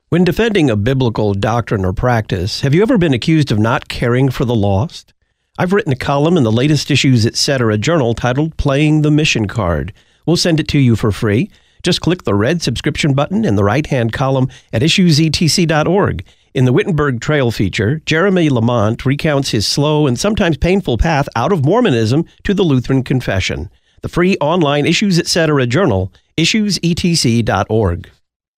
When defending a biblical doctrine or practice, have you ever been accused of not caring for the lost? I've written a column in the latest Issues Etc. journal titled Playing the Mission Card. We'll send it to you for free. Just click the red subscription button in the right-hand column at issuesetc.org. In the Wittenberg Trail feature, Jeremy Lamont recounts his slow and sometimes painful path out of Mormonism to the Lutheran Confession. The free online Issues Etc. journal, issuesetc.org.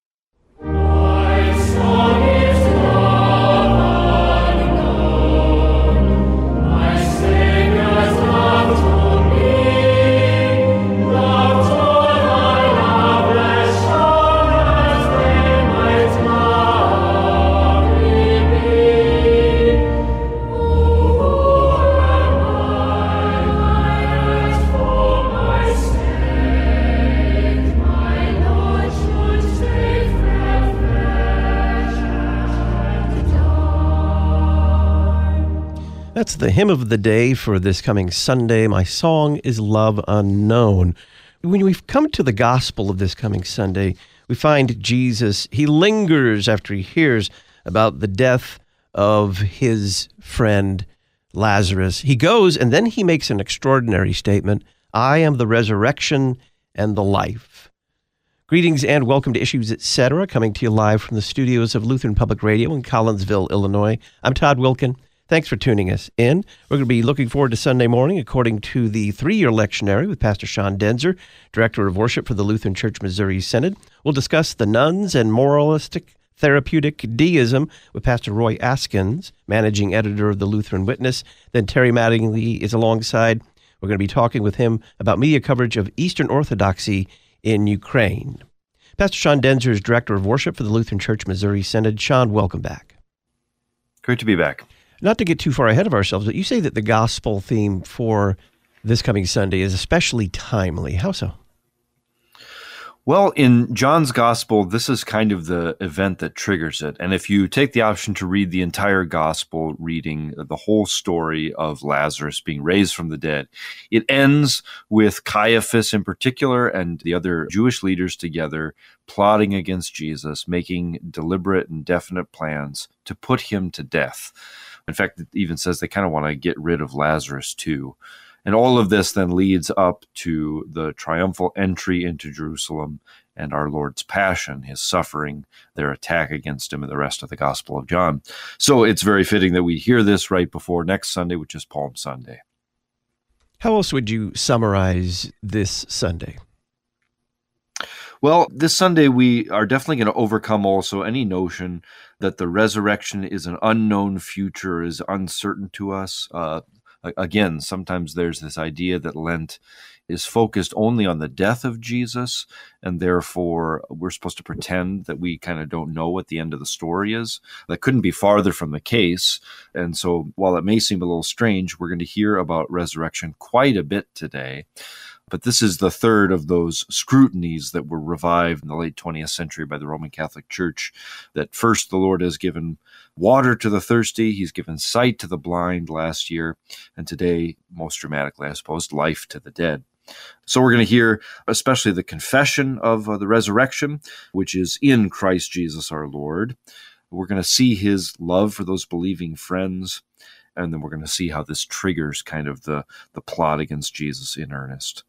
That's the hymn of the day for this coming Sunday. My song is Love Unknown. When we've come to the gospel of this coming Sunday, we find Jesus, he lingers after he hears about the death of his friend Lazarus. He goes and then he makes an extraordinary statement. I am the resurrection and the life. Greetings and welcome to Issues Etc., coming to you live from the studios of Lutheran Public Radio in Collinsville, Illinois. I'm Todd Wilkin. Thanks for tuning us in. We're going to be looking forward to Sunday morning according to the 3-year lectionary with Pastor Sean Denzer, Director of Worship for the Lutheran Church Missouri Synod. We'll discuss the nuns and moralistic therapeutic deism with Pastor Roy Askins, Managing Editor of the Lutheran Witness. Then Terry Mattingly is alongside. We're going to be talking with him about media coverage of Eastern Orthodoxy in Ukraine. Pastor Sean Denzer is Director of Worship for the Lutheran Church Missouri Synod. Sean, welcome back. Great to be back. Not to get too far ahead of ourselves, but you say that the gospel theme for this coming Sunday is especially timely. How so? Well, in John's gospel, this is kind of the event that triggers it. And if you take the option to read the entire gospel, reading the whole story of Lazarus being raised from the dead, it ends with Caiaphas in particular and the other Jewish leaders together plotting against Jesus, making deliberate and definite plans to put him to death. In fact, it even says they kind of want to get rid of Lazarus too. And all of this then leads up to the triumphal entry into Jerusalem and our Lord's passion, his suffering, their attack against him, and the rest of the Gospel of John. So it's very fitting that we hear this right before next Sunday, which is Palm Sunday. How else would you summarize this Sunday? Well, this Sunday, we are definitely going to overcome also any notion that the resurrection is an unknown future, is uncertain to us. Again, sometimes there's this idea that Lent is focused only on the death of Jesus, and therefore we're supposed to pretend that we kind of don't know what the end of the story is. That couldn't be farther from the case. And so while it may seem a little strange, we're going to hear about resurrection quite a bit today. But this is the third of those scrutinies that were revived in the late 20th century by the Roman Catholic Church, that first the Lord has given water to the thirsty, he's given sight to the blind last year, and today, most dramatically, I suppose, life to the dead. So we're going to hear especially the confession of the resurrection, which is in Christ Jesus our Lord. We're going to see his love for those believing friends, and then we're going to see how this triggers kind of the plot against Jesus in earnest.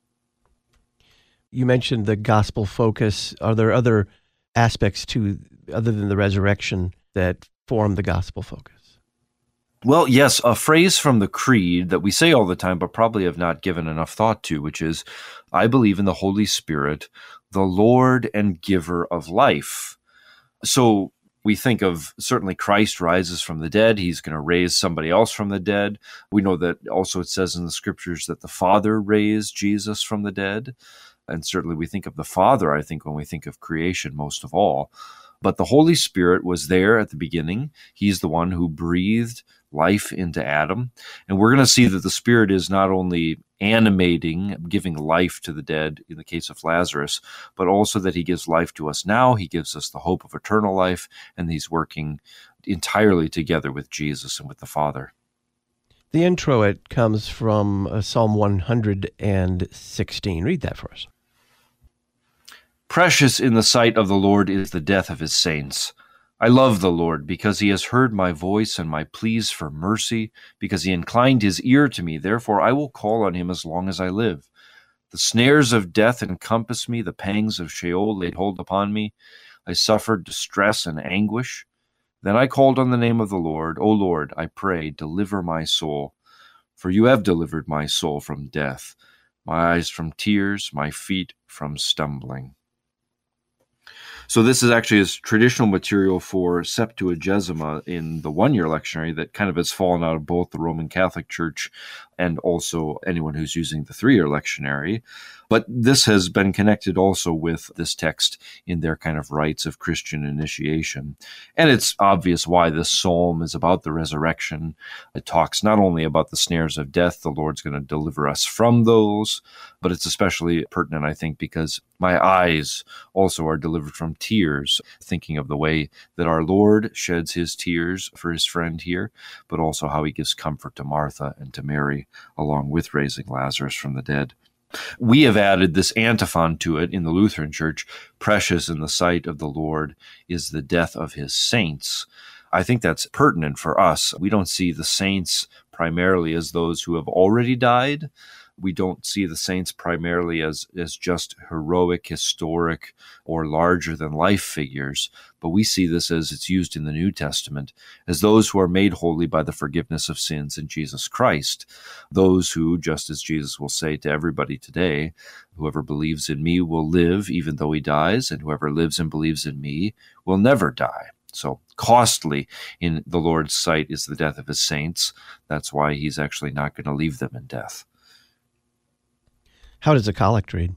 You mentioned the gospel focus. Are there other aspects other than the resurrection, that form the gospel focus? Well, yes, a phrase from the Creed that we say all the time, but probably have not given enough thought to, which is, I believe in the Holy Spirit, the Lord and giver of life. So we think of certainly Christ rises from the dead. He's going to raise somebody else from the dead. We know that also it says in the scriptures that the Father raised Jesus from the dead. And certainly we think of the Father, I think, when we think of creation most of all. But the Holy Spirit was there at the beginning. He's the one who breathed life into Adam. And we're going to see that the Spirit is not only animating, giving life to the dead in the case of Lazarus, but also that he gives life to us now. He gives us the hope of eternal life, and he's working entirely together with Jesus and with the Father. The introit comes from Psalm 116. Read that for us. Precious in the sight of the Lord is the death of his saints. I love the Lord because he has heard my voice and my pleas for mercy, because he inclined his ear to me. Therefore, I will call on him as long as I live. The snares of death encompassed me. The pangs of Sheol laid hold upon me. I suffered distress and anguish. Then I called on the name of the Lord. O Lord, I pray, deliver my soul. For you have delivered my soul from death, my eyes from tears, my feet from stumbling. So this is actually his traditional material for Septuagesima in the one-year lectionary that kind of has fallen out of both the Roman Catholic Church and also anyone who's using the three-year lectionary. But this has been connected also with this text in their kind of rites of Christian initiation. And it's obvious why this psalm is about the resurrection. It talks not only about the snares of death, the Lord's going to deliver us from those, but it's especially pertinent, I think, because my eyes also are delivered from tears, thinking of the way that our Lord sheds his tears for his friend here, but also how he gives comfort to Martha and to Mary, along with raising Lazarus from the dead. We have added this antiphon to it in the Lutheran Church: precious in the sight of the Lord is the death of his saints. I think that's pertinent for us. We don't see the saints primarily as those who have already died. We don't see the saints primarily as just heroic, historic, or larger-than-life figures, but we see this as it's used in the New Testament, as those who are made holy by the forgiveness of sins in Jesus Christ. Those who, just as Jesus will say to everybody today, whoever believes in me will live even though he dies, and whoever lives and believes in me will never die. So costly in the Lord's sight is the death of his saints. That's why he's actually not going to leave them in death. How does the collect read?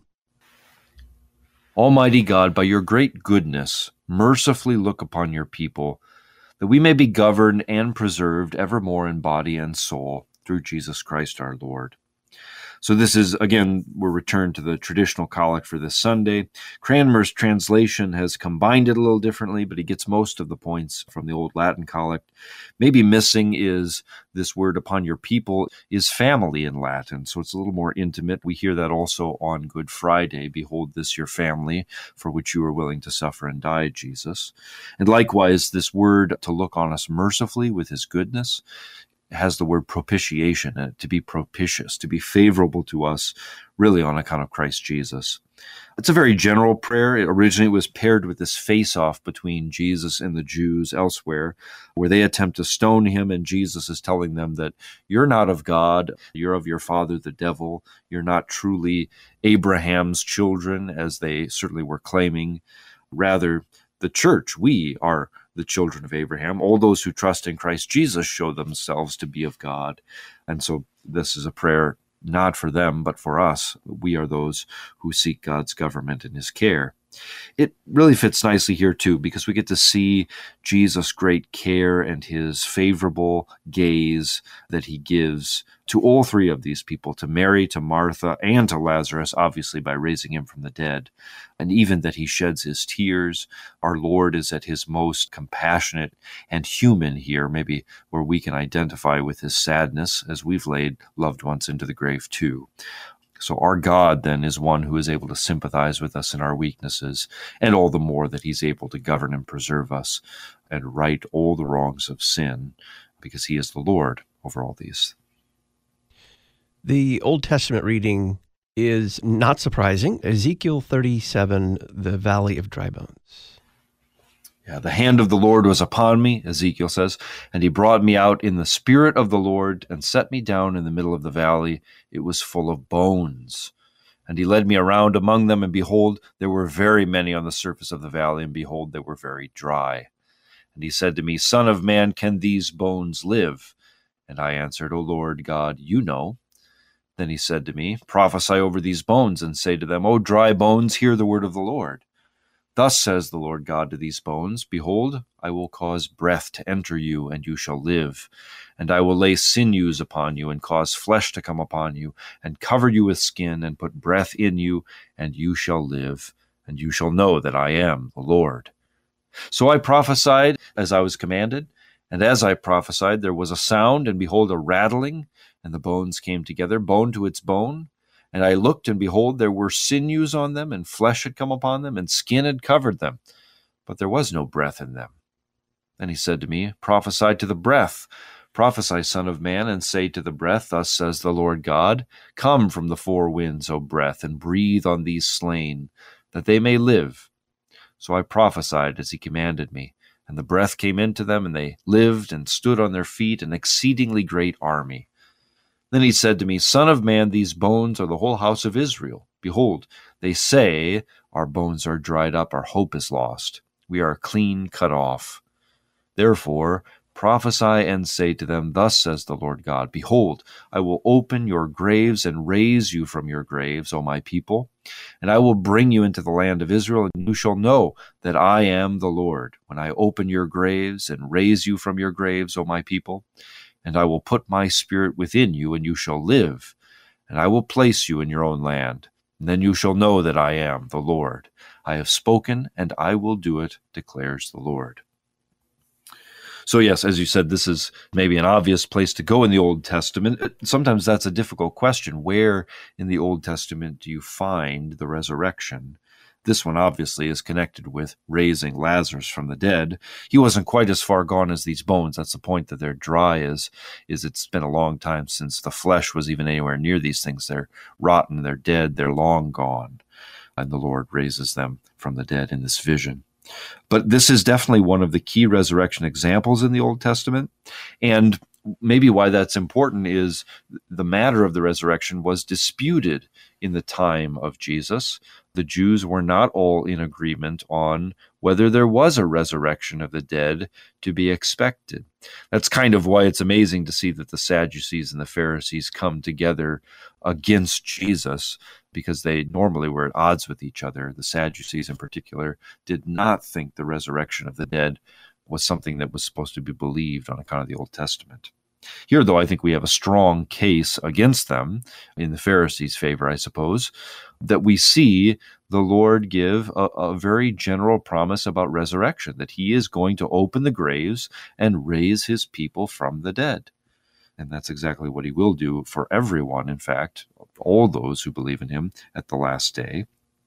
Almighty God, by your great goodness, mercifully look upon your people, that we may be governed and preserved evermore in body and soul through Jesus Christ our Lord. So this is, again, we're returned to the traditional collect for this Sunday. Cranmer's translation has combined it a little differently, but he gets most of the points from the Old Latin collect. Maybe missing is this word upon your people is family in Latin, so it's a little more intimate. We hear that also on Good Friday. Behold, this your family, for which you are willing to suffer and die, Jesus. And likewise, this word to look on us mercifully with his goodness has the word propitiation in it, to be propitious, to be favorable to us, really on account of Christ Jesus. It's a very general prayer. It originally was paired with this face-off between Jesus and the Jews elsewhere, where they attempt to stone him, and Jesus is telling them that you're not of God, you're of your father, the devil. You're not truly Abraham's children, as they certainly were claiming. Rather, the church, we are the children of Abraham. All those who trust in Christ Jesus show themselves to be of God. And so this is a prayer not for them, but for us. We are those who seek God's government and his care. It really fits nicely here, too, because we get to see Jesus' great care and his favorable gaze that he gives to all three of these people, to Mary, to Martha, and to Lazarus, obviously by raising him from the dead. And even that he sheds his tears. Our Lord is at his most compassionate and human here, maybe where we can identify with his sadness as we've laid loved ones into the grave, too. So our God, then, is one who is able to sympathize with us in our weaknesses, and all the more that he's able to govern and preserve us and right all the wrongs of sin, because he is the Lord over all these. The Old Testament reading is not surprising. Ezekiel 37, the Valley of Dry Bones. Yeah, the hand of the Lord was upon me, Ezekiel says, and he brought me out in the spirit of the Lord and set me down in the middle of the valley. It was full of bones. And he led me around among them, and behold, there were very many on the surface of the valley, and behold, they were very dry. And he said to me, Son of man, can these bones live? And I answered, O Lord God, you know. Then he said to me, Prophesy over these bones, and say to them, O dry bones, hear the word of the Lord. Thus says the Lord God to these bones, Behold, I will cause breath to enter you, and you shall live. And I will lay sinews upon you, and cause flesh to come upon you, and cover you with skin, and put breath in you, and you shall live. And you shall know that I am the Lord. So I prophesied as I was commanded, and as I prophesied there was a sound, and behold, a rattling, and the bones came together, bone to its bone. And I looked, and behold, there were sinews on them, and flesh had come upon them, and skin had covered them, but there was no breath in them. Then he said to me, Prophesy to the breath. Prophesy, Son of man, and say to the breath, Thus says the Lord God, Come from the four winds, O breath, and breathe on these slain, that they may live. So I prophesied as he commanded me, and the breath came into them, and they lived and stood on their feet, an exceedingly great army. Then he said to me, Son of man, these bones are the whole house of Israel. Behold, they say, Our bones are dried up, our hope is lost. We are clean cut off. Therefore, prophesy and say to them, Thus says the Lord God, Behold, I will open your graves and raise you from your graves, O my people, and I will bring you into the land of Israel, and you shall know that I am the Lord, when I open your graves and raise you from your graves, O my people, and I will put my spirit within you, and you shall live, and I will place you in your own land. And then you shall know that I am the Lord. I have spoken, and I will do it, declares the Lord. So yes, as you said, this is maybe an obvious place to go in the Old Testament. Sometimes that's a difficult question. Where in the Old Testament do you find the resurrection? This one obviously is connected with raising Lazarus from the dead. He wasn't quite as far gone as these bones. That's the point, that they're dry is it's been a long time since the flesh was even anywhere near these things. They're rotten, they're dead, they're long gone. And the Lord raises them from the dead in this vision. But this is definitely one of the key resurrection examples in the Old Testament. And maybe why that's important is the matter of the resurrection was disputed in the time of Jesus. The Jews were not all in agreement on whether there was a resurrection of the dead to be expected. That's kind of why it's amazing to see that the Sadducees and the Pharisees come together against Jesus, because they normally were at odds with each other. The Sadducees in particular did not think the resurrection of the dead was something that was supposed to be believed on account of the Old Testament. Here, though, I think we have a strong case against them, in the Pharisees' favor, I suppose, that we see the Lord give a very general promise about resurrection, that he is going to open the graves and raise his people from the dead. And that's exactly what he will do for everyone, in fact, all those who believe in him at the last day.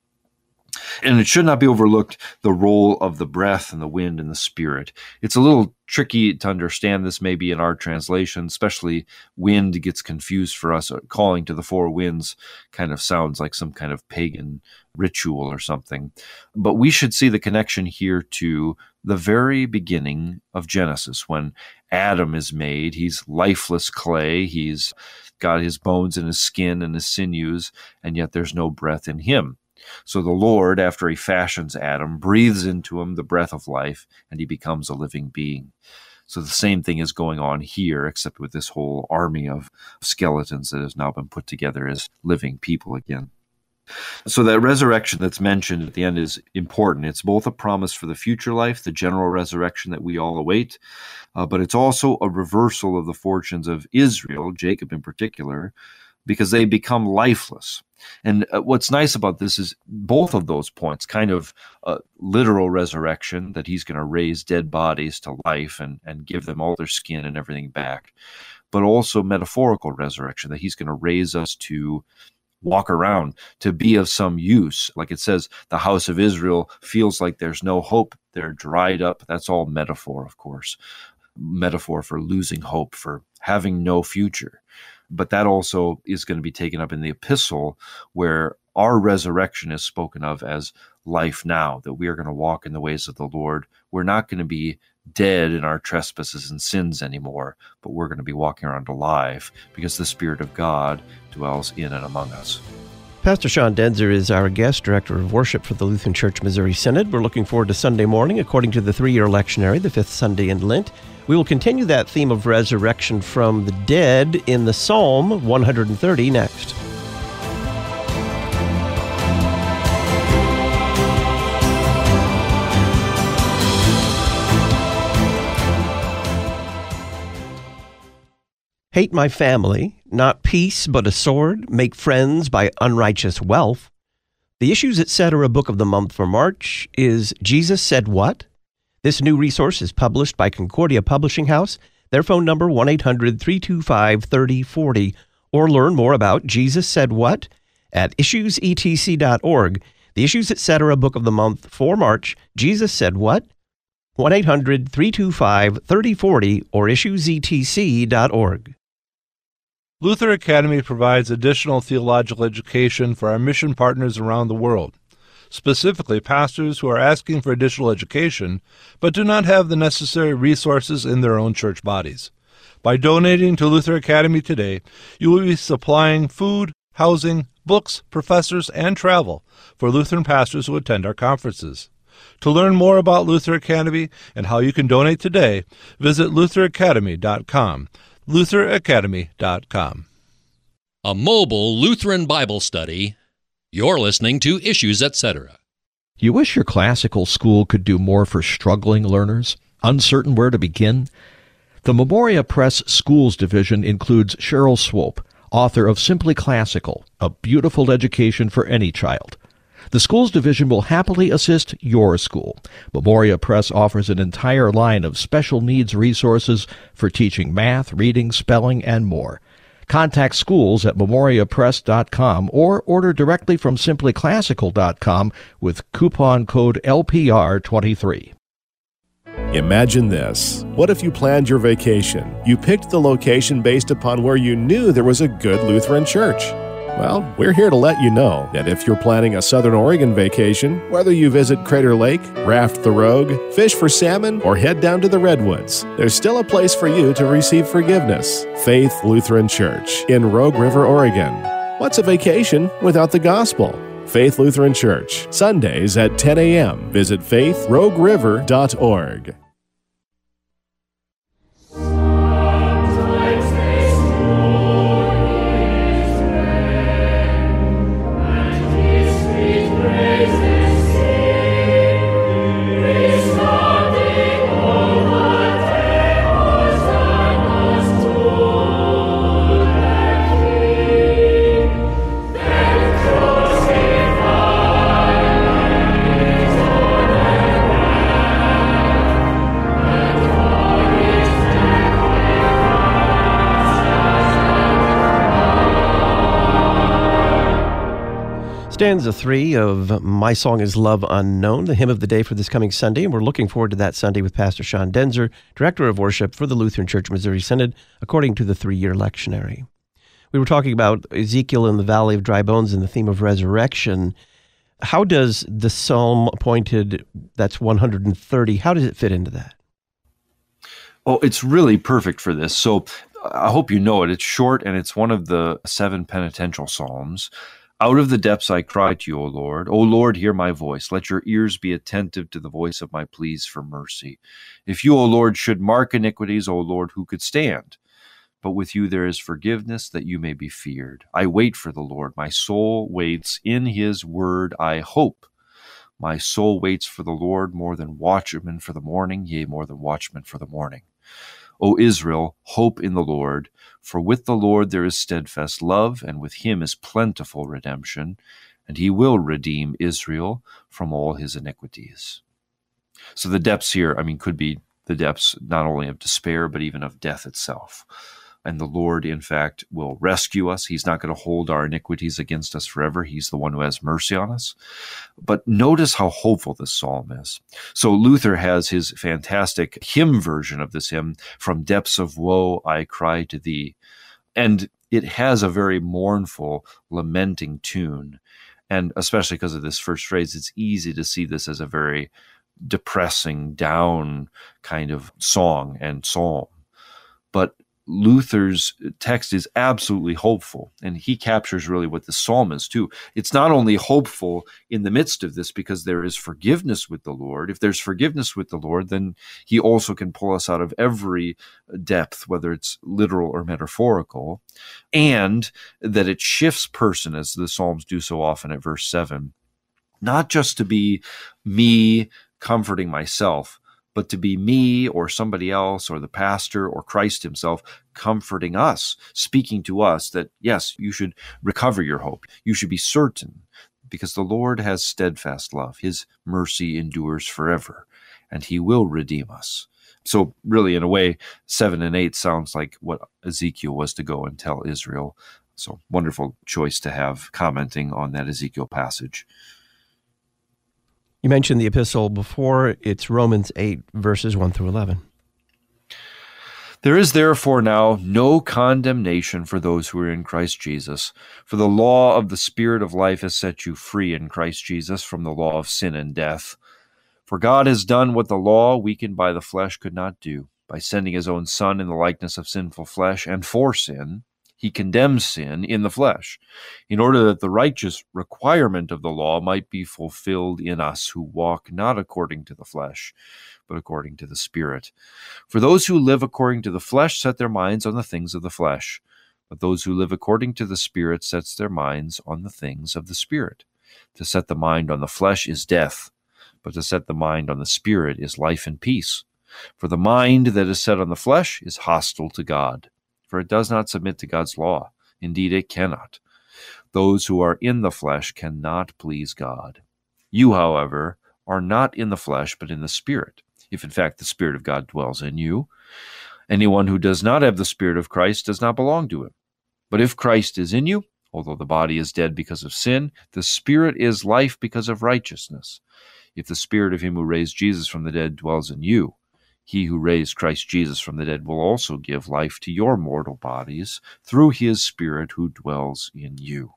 And it should not be overlooked, the role of the breath and the wind and the spirit. It's a little tricky to understand this maybe in our translation, especially wind gets confused for us. Calling to the four winds kind of sounds like some kind of pagan ritual or something. But we should see the connection here to the very beginning of Genesis, when Adam is made. He's lifeless clay. He's got his bones and his skin and his sinews, and yet there's no breath in him. So the Lord, after he fashions Adam, breathes into him the breath of life, and he becomes a living being. So the same thing is going on here, except with this whole army of skeletons that has now been put together as living people again. So that resurrection that's mentioned at the end is important. It's both a promise for the future life, the general resurrection that we all await, but it's also a reversal of the fortunes of Israel, Jacob in particular, because they become lifeless. And what's nice about this is both of those points, kind of literal resurrection, that he's going to raise dead bodies to life and give them all their skin and everything back, but also metaphorical resurrection, that he's going to raise us to walk around, to be of some use. Like it says, the house of Israel feels like there's no hope. They're dried up. That's all metaphor, of course. Metaphor for losing hope, for having no future. But that also is going to be taken up in the epistle, where our resurrection is spoken of as life now, that we are going to walk in the ways of the Lord. We're not going to be dead in our trespasses and sins anymore, but we're going to be walking around alive because the Spirit of God dwells in and among us. Pastor Sean Denzer is our guest, Director of Worship for the Lutheran Church Missouri Synod. We're looking forward to Sunday morning, according to the 3-year lectionary, the 5th Sunday in Lent. We will continue that theme of resurrection from the dead in the Psalm 130 next. Hate my family, not peace but a sword, make friends by unrighteous wealth. The Issues Etc. book of the month for March is Jesus Said What? This new resource is published by Concordia Publishing House. Their phone number 1-800-325-3040, or learn more about Jesus Said What at issuesetc.org. The Issues Etc. book of the month for March, Jesus Said What? 1-800-325-3040 or issuesetc.org. Luther Academy provides additional theological education for our mission partners around the world, specifically pastors who are asking for additional education but do not have the necessary resources in their own church bodies. By donating to Luther Academy today, you will be supplying food, housing, books, professors, and travel for Lutheran pastors who attend our conferences. To learn more about Luther Academy and how you can donate today, visit lutheracademy.com. lutheracademy.com. A mobile Lutheran Bible study. You're listening to Issues, Etc. You wish your classical school could do more for struggling learners? Uncertain where to begin? The Memoria Press Schools Division includes Cheryl Swope, author of Simply Classical, a beautiful education for any child. The Schools Division will happily assist your school. Memoria Press offers an entire line of special needs resources for teaching math, reading, spelling, and more. Contact schools at memoriapress.com or order directly from simplyclassical.com with coupon code LPR23. Imagine this. What if you planned your vacation? You picked the location based upon where you knew there was a good Lutheran church. Well, we're here to let you know that if you're planning a Southern Oregon vacation, whether you visit Crater Lake, raft the Rogue, fish for salmon, or head down to the Redwoods, there's still a place for you to receive forgiveness. Faith Lutheran Church in Rogue River, Oregon. What's a vacation without the gospel? Faith Lutheran Church, Sundays at 10 a.m. Visit faithrogueriver.org. Stanza 3 of My Song is Love Unknown, the hymn of the day for this coming Sunday, and we're looking forward to that Sunday with Pastor Sean Denzer, Director of Worship for the Lutheran Church Missouri Synod, according to the 3-year lectionary. We were talking about Ezekiel in the Valley of Dry Bones and the theme of resurrection. How does the psalm appointed, that's 130, how does it fit into that? Oh, it's really perfect for this. So I hope you know it. It's short, and it's one of the 7 penitential psalms. Out of the depths I cry to you, O Lord. O Lord, hear my voice. Let your ears be attentive to the voice of my pleas for mercy. If you, O Lord, should mark iniquities, O Lord, who could stand? But with you there is forgiveness, that you may be feared. I wait for the Lord. My soul waits. In his word I hope. My soul waits for the Lord more than watchmen for the morning, yea, more than watchmen for the morning. O Israel, hope in the Lord, for with the Lord there is steadfast love, and with him is plentiful redemption, and he will redeem Israel from all his iniquities. So the depths here, could be the depths not only of despair, but even of death itself. And the Lord, in fact, will rescue us. He's not going to hold our iniquities against us forever. He's the one who has mercy on us. But notice how hopeful this psalm is. So Luther has his fantastic hymn version of this hymn, From Depths of Woe I Cry to Thee. And it has a very mournful, lamenting tune. And especially because of this first phrase, it's easy to see this as a very depressing, down kind of song and psalm. But Luther's text is absolutely hopeful, and he captures really what the psalm is too. It's not only hopeful in the midst of this because there is forgiveness with the Lord. If there's forgiveness with the Lord, then he also can pull us out of every depth, whether it's literal or metaphorical, and that it shifts person, as the Psalms do so often at verse 7, not just to be me comforting myself, but to be me or somebody else or the pastor or Christ himself comforting us, speaking to us that, yes, you should recover your hope. You should be certain because the Lord has steadfast love. His mercy endures forever, and he will redeem us. So really, in a way, 7 and 8 sounds like what Ezekiel was to go and tell Israel. So wonderful choice to have commenting on that Ezekiel passage. You mentioned the epistle before. It's Romans 8, verses 1 through 11. There is therefore now no condemnation for those who are in Christ Jesus, for the law of the Spirit of life has set you free in Christ Jesus from the law of sin and death. For God has done what the law, weakened by the flesh, could not do. By sending his own Son in the likeness of sinful flesh, and for sin, he condemns sin in the flesh, in order that the righteous requirement of the law might be fulfilled in us who walk not according to the flesh, but according to the Spirit. For those who live according to the flesh set their minds on the things of the flesh, but those who live according to the Spirit sets their minds on the things of the Spirit. To set the mind on the flesh is death, but to set the mind on the Spirit is life and peace. For the mind that is set on the flesh is hostile to God, for it does not submit to God's law. Indeed, it cannot. Those who are in the flesh cannot please God. You, however, are not in the flesh, but in the Spirit, if in fact the Spirit of God dwells in you. Anyone who does not have the Spirit of Christ does not belong to him. But if Christ is in you, although the body is dead because of sin, the Spirit is life because of righteousness. If the Spirit of him who raised Jesus from the dead dwells in you, he who raised Christ Jesus from the dead will also give life to your mortal bodies through his Spirit who dwells in you.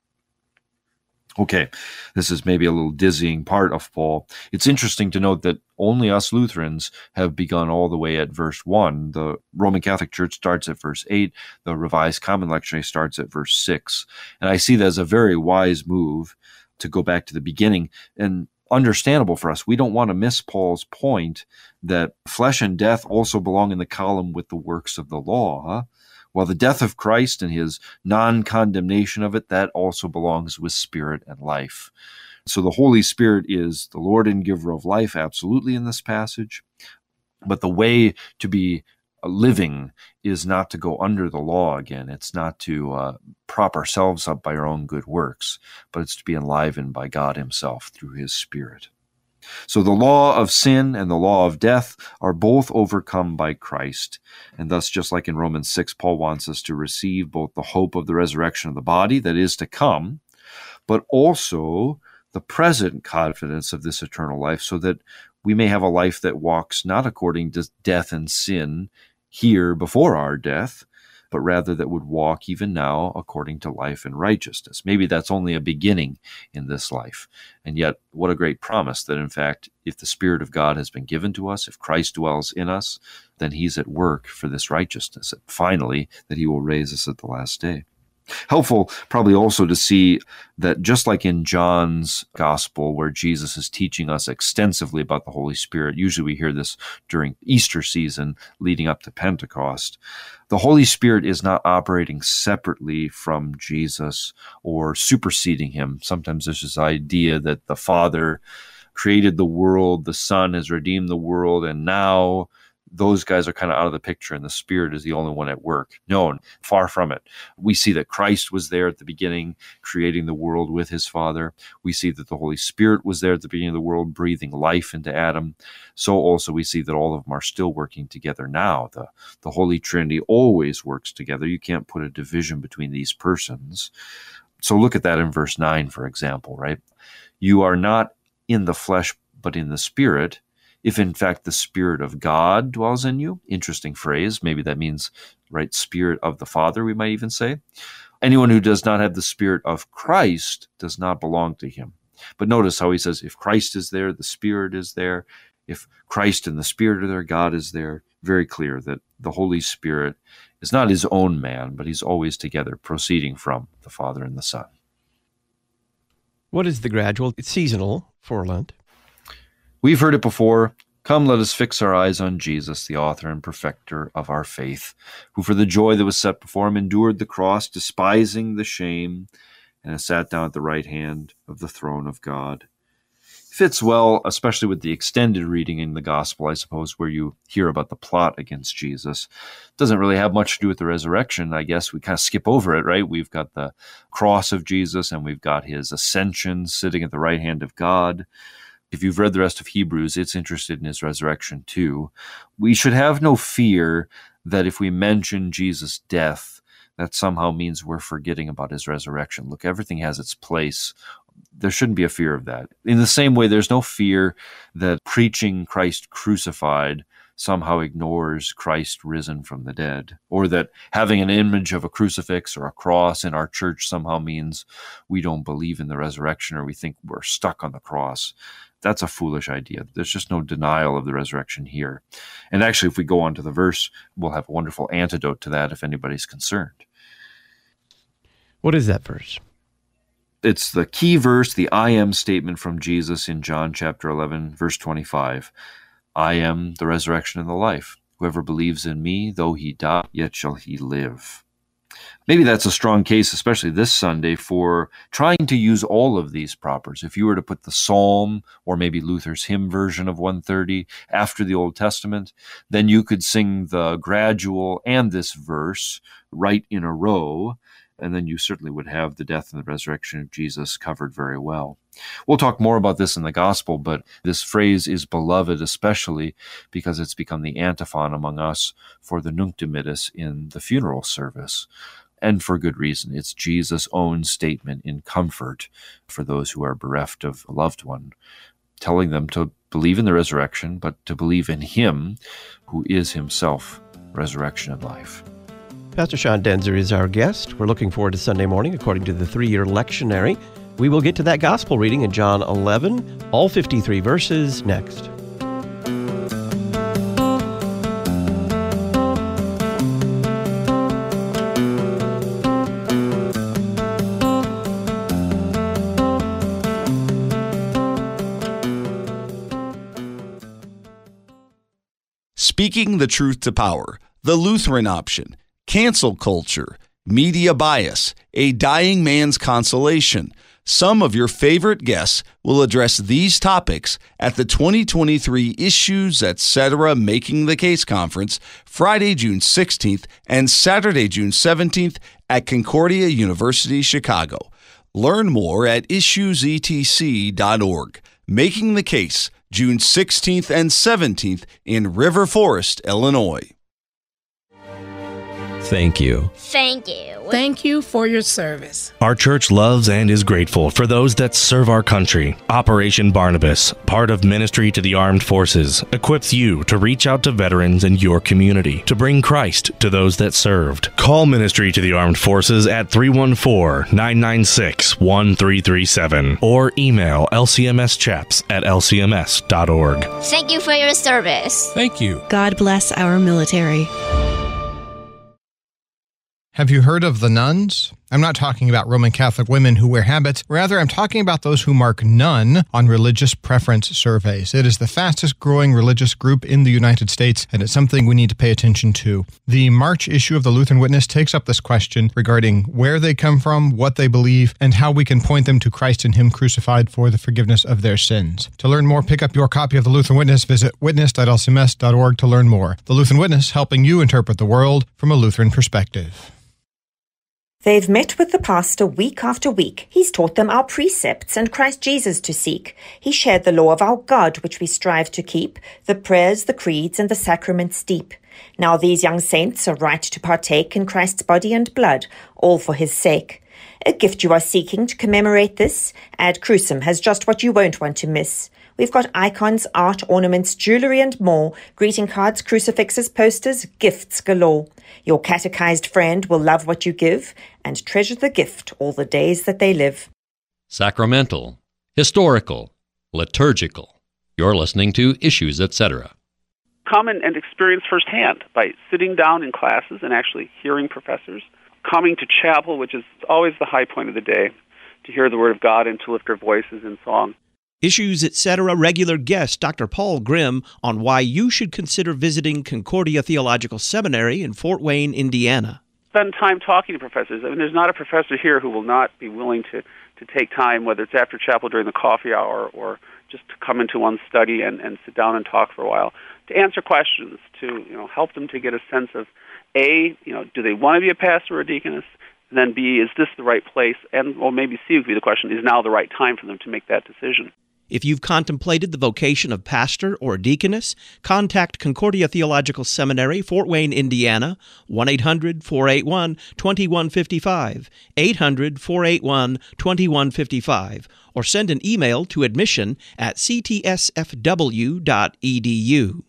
Okay, this is maybe a little dizzying part of Paul. It's interesting to note that only us Lutherans have begun all the way at verse 1. The Roman Catholic Church starts at verse 8. The Revised Common Lectionary starts at verse 6. And I see that as a very wise move to go back to the beginning, and understandable for us. We don't want to miss Paul's point that flesh and death also belong in the column with the works of the law. While the death of Christ and his non-condemnation of it, that also belongs with spirit and life. So the Holy Spirit is the Lord and giver of life, absolutely, in this passage. But the way to be living is not to go under the law again. It's not to prop ourselves up by our own good works, but it's to be enlivened by God himself through his Spirit. So the law of sin and the law of death are both overcome by Christ. And thus, just like in Romans 6, Paul wants us to receive both the hope of the resurrection of the body that is to come, but also the present confidence of this eternal life, so that we may have a life that walks not according to death and sin here before our death, but rather that would walk even now according to life and righteousness. Maybe that's only a beginning in this life. And yet, what a great promise that, in fact, if the Spirit of God has been given to us, if Christ dwells in us, then he's at work for this righteousness. And finally, that he will raise us at the last day. Helpful probably also to see that just like in John's Gospel, where Jesus is teaching us extensively about the Holy Spirit, usually we hear this during Easter season leading up to Pentecost, the Holy Spirit is not operating separately from Jesus or superseding him. Sometimes there's this idea that the Father created the world, the Son has redeemed the world, and now those guys are kind of out of the picture and the Spirit is the only one at work. No, far from it. We see that Christ was there at the beginning, creating the world with his Father. We see that the Holy Spirit was there at the beginning of the world, breathing life into Adam. So also we see that all of them are still working together now. The Holy Trinity always works together. You can't put a division between these persons. So look at that in verse 9, for example, right? You are not in the flesh, but in the Spirit, if in fact the Spirit of God dwells in you. Interesting phrase. Maybe that means, right, Spirit of the Father, we might even say. Anyone who does not have the Spirit of Christ does not belong to him. But notice how he says, if Christ is there, the Spirit is there. If Christ and the Spirit are there, God is there. Very clear that the Holy Spirit is not his own man, but he's always together, proceeding from the Father and the Son. What is the gradual? It's seasonal for Lent. We've heard it before. Come, let us fix our eyes on Jesus, the author and perfecter of our faith, who for the joy that was set before him endured the cross, despising the shame, and has sat down at the right hand of the throne of God. Fits well, especially with the extended reading in the gospel, I suppose, where you hear about the plot against Jesus. Doesn't really have much to do with the resurrection. I guess we kind of skip over it, right? We've got the cross of Jesus, and we've got his ascension sitting at the right hand of God. If you've read the rest of Hebrews, it's interested in his resurrection too. We should have no fear that if we mention Jesus' death, that somehow means we're forgetting about his resurrection. Look, everything has its place. there shouldn't be a fear of that. In the same way, there's no fear that preaching Christ crucified somehow ignores Christ risen from the dead, or that having an image of a crucifix or a cross in our church somehow means we don't believe in the resurrection or we think we're stuck on the cross. That's a foolish idea. There's just no denial of the resurrection here. And actually, if we go on to the verse, we'll have a wonderful antidote to that if anybody's concerned. What is that verse? It's the key verse, the I am statement from Jesus in John chapter 11, verse 25. I am the resurrection and the life. Whoever believes in me, though he die, yet shall he live. Maybe that's a strong case, especially this Sunday, for trying to use all of these propers. If you were to put the Psalm, or maybe Luther's hymn version of 130 after the Old Testament, then you could sing the gradual and this verse right in a row, and then you certainly would have the death and the resurrection of Jesus covered very well. We'll talk more about this in the gospel, but this phrase is beloved especially because it's become the antiphon among us for the Nunc Dimittis in the funeral service. And for good reason. It's Jesus' own statement in comfort for those who are bereft of a loved one, telling them to believe in the resurrection, but to believe in him who is himself resurrection and life. Pastor Sean Daenzer is our guest. We're looking forward to Sunday morning according to the 3-year lectionary. We will get to that gospel reading in John 11, all 53 verses, next. Speaking the truth to power, the Lutheran option, cancel culture, media bias, a dying man's consolation. Some of your favorite guests will address these topics at the 2023 Issues Etc. Making the Case Conference, Friday, June 16th and Saturday, June 17th at Concordia University, Chicago. Learn more at issuesetc.org. Making the Case, June 16th and 17th in River Forest, Illinois. Thank you. Thank you. Thank you for your service. Our church loves and is grateful for those that serve our country. Operation Barnabas, part of Ministry to the Armed Forces, equips you to reach out to veterans in your community to bring Christ to those that served. Call Ministry to the Armed Forces at 314-996-1337 or email lcmschaps@lcms.org. Thank you for your service. Thank you. God bless our military. Have you heard of the nuns? I'm not talking about Roman Catholic women who wear habits. Rather, I'm talking about those who mark none on religious preference surveys. It is the fastest growing religious group in the United States, and it's something we need to pay attention to. The March issue of the Lutheran Witness takes up this question regarding where they come from, what they believe, and how we can point them to Christ and Him crucified for the forgiveness of their sins. To learn more, pick up your copy of the Lutheran Witness. Visit witness.lcms.org to learn more. The Lutheran Witness, helping you interpret the world from a Lutheran perspective. They've met with the pastor week after week. He's taught them our precepts and Christ Jesus to seek. He shared the law of our God, which we strive to keep, the prayers, the creeds, and the sacraments deep. Now these young saints are right to partake in Christ's body and blood, all for his sake. A gift you are seeking to commemorate this? Ad Crucem has just what you won't want to miss. We've got icons, art, ornaments, jewelry, and more. Greeting cards, crucifixes, posters, gifts galore. Your catechized friend will love what you give and treasure the gift all the days that they live. Sacramental, historical, liturgical. You're listening to Issues, Etc. Come and experience firsthand by sitting down in classes and actually hearing professors, coming to chapel, which is always the high point of the day, to hear the Word of God and to lift our voices in song. Issues, Etc. regular guest Dr. Paul Grimm on why you should consider visiting Concordia Theological Seminary in Fort Wayne, Indiana. Spend time talking to professors. I mean, there's not a professor here who will not be willing to take time, whether it's after chapel during the coffee hour or just to come into one's study and sit down and talk for a while, to answer questions, to help them to get a sense of, A, do they want to be a pastor or a deaconess? And then B, is this the right place? And maybe C would be the question, is now the right time for them to make that decision? If you've contemplated the vocation of pastor or deaconess, contact Concordia Theological Seminary, Fort Wayne, Indiana, 1-800-481-2155, 800-481-2155, or send an email to admission@ctsfw.edu.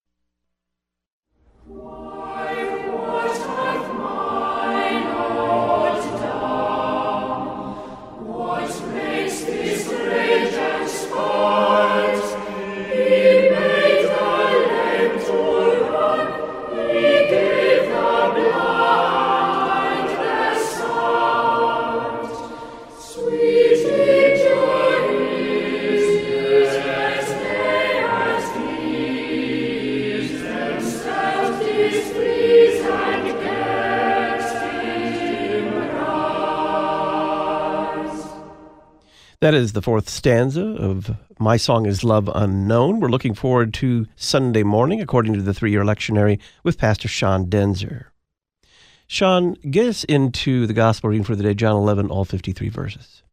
That is the fourth stanza of My Song is Love Unknown. We're looking forward to Sunday morning, according to the 3-year lectionary, with Pastor Sean Denzer. Sean, get us into the gospel reading for the day, John 11, all 53 verses.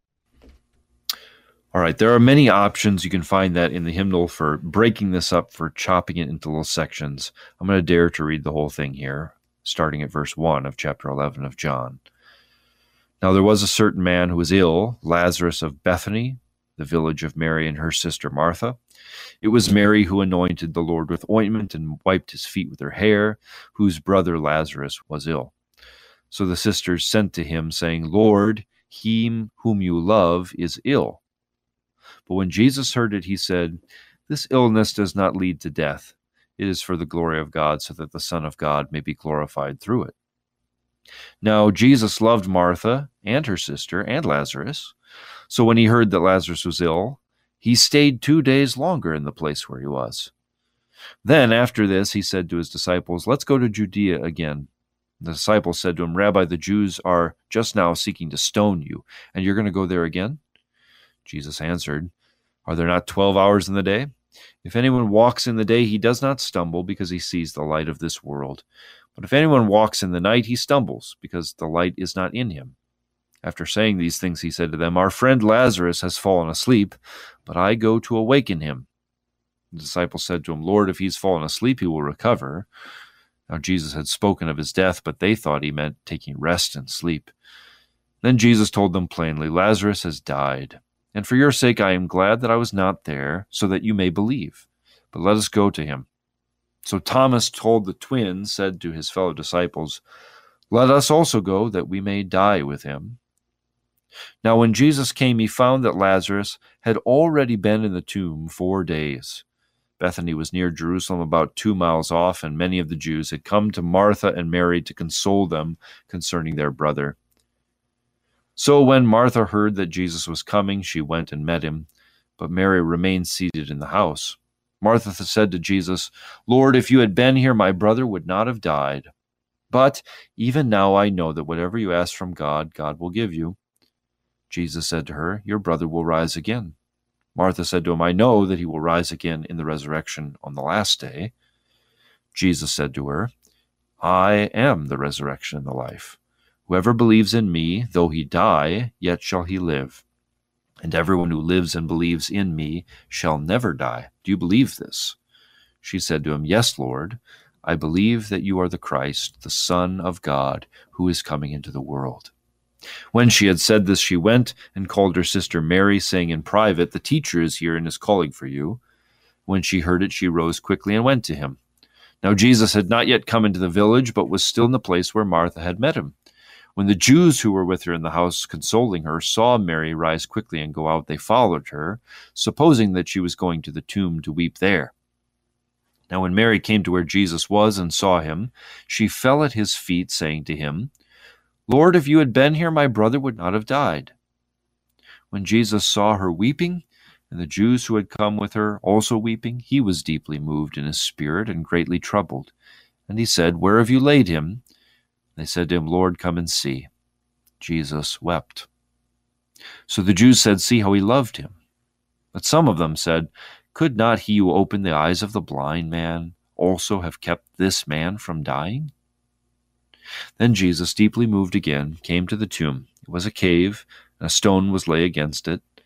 All right, there are many options. You can find that in the hymnal for breaking this up, for chopping it into little sections. I'm going to dare to read the whole thing here, starting at verse 1 of chapter 11 of John. Now there was a certain man who was ill, Lazarus of Bethany, the village of Mary and her sister Martha. It was Mary who anointed the Lord with ointment and wiped his feet with her hair, whose brother Lazarus was ill. So the sisters sent to him, saying, Lord, he whom you love is ill. But when Jesus heard it, he said, This illness does not lead to death. It is for the glory of God, so that the Son of God may be glorified through it. Now Jesus loved Martha and her sister and Lazarus. So when he heard that Lazarus was ill, he stayed 2 days longer in the place where he was. Then after this he said to his disciples, Let's go to Judea again. The disciples said to him, Rabbi, the Jews are just now seeking to stone you, and you're going to go there again? Jesus answered, Are there not 12 hours in the day? If anyone walks in the day, he does not stumble, because he sees the light of this world. But if anyone walks in the night, he stumbles, because the light is not in him. After saying these things, he said to them, Our friend Lazarus has fallen asleep, but I go to awaken him. The disciples said to him, Lord, if he's fallen asleep, he will recover. Now Jesus had spoken of his death, but they thought he meant taking rest and sleep. Then Jesus told them plainly, Lazarus has died, and for your sake I am glad that I was not there, so that you may believe. But let us go to him. So Thomas told the twins, said to his fellow disciples, Let us also go, that we may die with him. Now when Jesus came, he found that Lazarus had already been in the tomb 4 days. Bethany was near Jerusalem, about 2 miles off, and many of the Jews had come to Martha and Mary to console them concerning their brother. So when Martha heard that Jesus was coming, she went and met him, but Mary remained seated in the house. Martha said to Jesus, Lord, if you had been here, my brother would not have died. But even now I know that whatever you ask from God, God will give you. Jesus said to her, Your brother will rise again. Martha said to him, I know that he will rise again in the resurrection on the last day. Jesus said to her, I am the resurrection and the life. Whoever believes in me, though he die, yet shall he live. And everyone who lives and believes in me shall never die. Do you believe this? She said to him, Yes, Lord. I believe that you are the Christ, the Son of God, who is coming into the world. When she had said this, she went and called her sister Mary, saying in private, The teacher is here and is calling for you. When she heard it, she rose quickly and went to him. Now Jesus had not yet come into the village, but was still in the place where Martha had met him. When the Jews who were with her in the house consoling her saw Mary rise quickly and go out, they followed her, supposing that she was going to the tomb to weep there. Now when Mary came to where Jesus was and saw him, she fell at his feet, saying to him, Lord, if you had been here, my brother would not have died. When Jesus saw her weeping, and the Jews who had come with her also weeping, he was deeply moved in his spirit and greatly troubled. And he said, Where have you laid him? They said to him, Lord, come and see. Jesus wept. So the Jews said, See how he loved him. But some of them said, Could not he who opened the eyes of the blind man also have kept this man from dying? Then Jesus, deeply moved again, came to the tomb. It was a cave, and a stone was laid against it.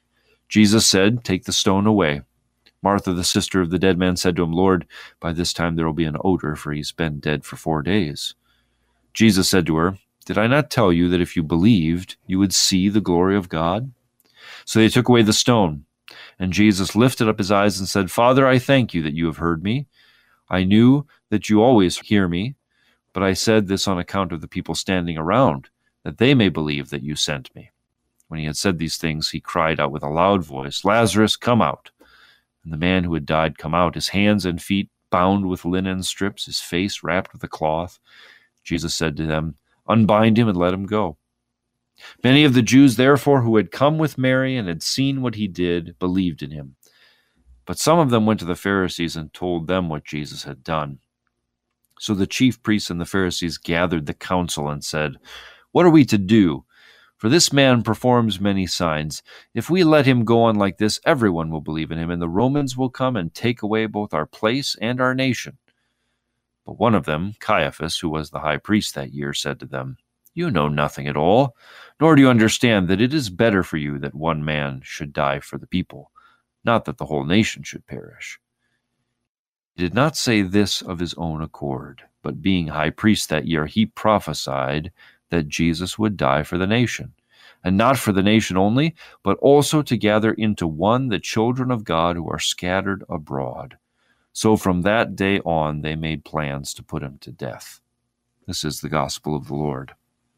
Jesus said, "Take the stone away." Martha, the sister of the dead man, said to him, "Lord, by this time there will be an odor, for he's been dead for 4 days." Jesus said to her, "Did I not tell you that if you believed, you would see the glory of God?" So they took away the stone. And Jesus lifted up his eyes and said, "Father, I thank you that you have heard me. I knew that you always hear me, but I said this on account of the people standing around, that they may believe that you sent me." When he had said these things, he cried out with a loud voice, "Lazarus, come out." And the man who had died come out, his hands and feet bound with linen strips, his face wrapped with a cloth. Jesus said to them, "Unbind him and let him go." Many of the Jews, therefore, who had come with Mary and had seen what he did, believed in him. But some of them went to the Pharisees and told them what Jesus had done. So the chief priests and the Pharisees gathered the council and said, "What are we to do? For this man performs many signs. If we let him go on like this, everyone will believe in him, and the Romans will come and take away both our place and our nation." But one of them, Caiaphas, who was the high priest that year, said to them, "You know nothing at all, nor do you understand that it is better for you that one man should die for the people, not that the whole nation should perish." He did not say this of his own accord, but being high priest that year, he prophesied that Jesus would die for the nation, and not for the nation only, but also to gather into one the children of God who are scattered abroad. So from that day on, they made plans to put him to death. This is the gospel of the Lord.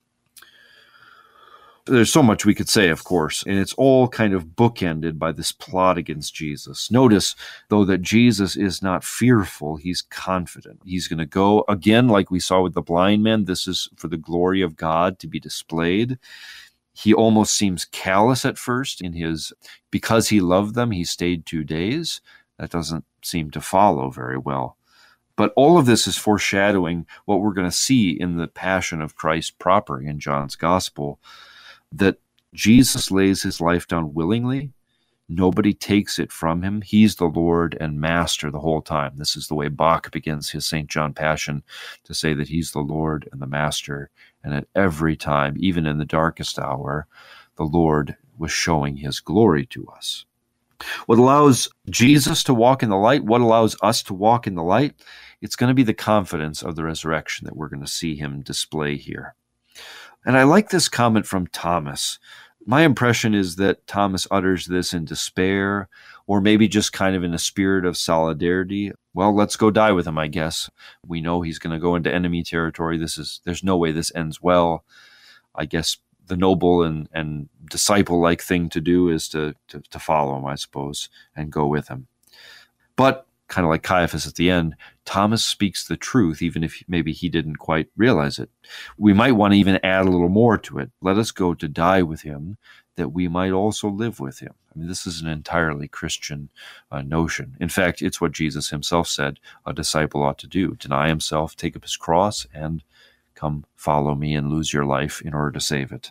There's so much we could say, of course, and it's all kind of bookended by this plot against Jesus. Notice, though, that Jesus is not fearful, he's confident. He's going to go, again, like we saw with the blind man, this is for the glory of God to be displayed. He almost seems callous at first because he loved them, he stayed 2 days. That doesn't seem to follow very well. But all of this is foreshadowing what we're going to see in the Passion of Christ proper in John's Gospel, that Jesus lays his life down willingly. Nobody takes it from him. He's the Lord and Master the whole time. This is the way Bach begins his St. John Passion, to say that he's the Lord and the Master. And at every time, even in the darkest hour, the Lord was showing his glory to us. What allows Jesus to walk in the light, what allows us to walk in the light, it's going to be the confidence of the resurrection that we're going to see him display here. And I like this comment from Thomas. My impression is that Thomas utters this in despair, or maybe just kind of in a spirit of solidarity. Well, let's go die with him, I guess. We know he's going to go into enemy territory. There's no way this ends well. I guess the noble and disciple-like thing to do is to follow him, I suppose, and go with him. But kind of like Caiaphas at the end, Thomas speaks the truth, even if maybe he didn't quite realize it. We might want to even add a little more to it. Let us go to die with him, that we might also live with him. I mean, this is an entirely Christian notion. In fact, it's what Jesus himself said a disciple ought to do: deny himself, take up his cross, and come follow me and lose your life in order to save it.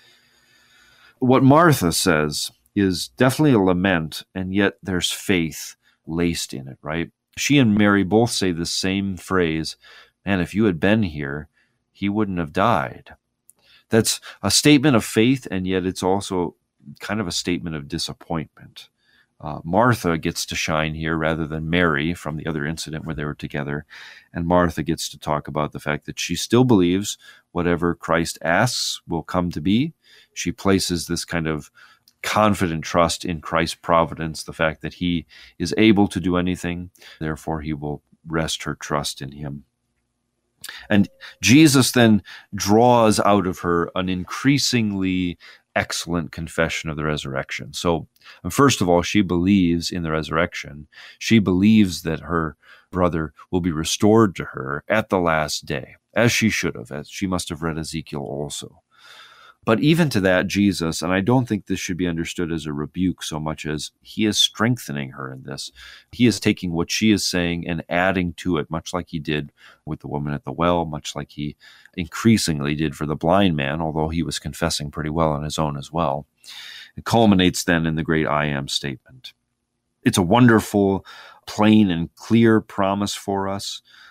What Martha says is definitely a lament, and yet there's faith laced in it, right? She and Mary both say the same phrase, "Man, if you had been here, he wouldn't have died." That's a statement of faith, and yet it's also kind of a statement of disappointment. Martha gets to shine here rather than Mary from the other incident where they were together. And Martha gets to talk about the fact that she still believes whatever Christ asks will come to be. She places this kind of confident trust in Christ's providence, the fact that he is able to do anything, therefore he will rest her trust in him. And Jesus then draws out of her an increasingly excellent confession of the resurrection. So, first of all, she believes in the resurrection. She believes that her brother will be restored to her at the last day, as she should have, as she must have read Ezekiel also. But even to that, Jesus, and I don't think this should be understood as a rebuke so much as he is strengthening her in this. He is taking what she is saying and adding to it, much like he did with the woman at the well, much like he increasingly did for the blind man, although he was confessing pretty well on his own as well. It culminates then in the great I am statement. It's a wonderful, plain and clear promise for us.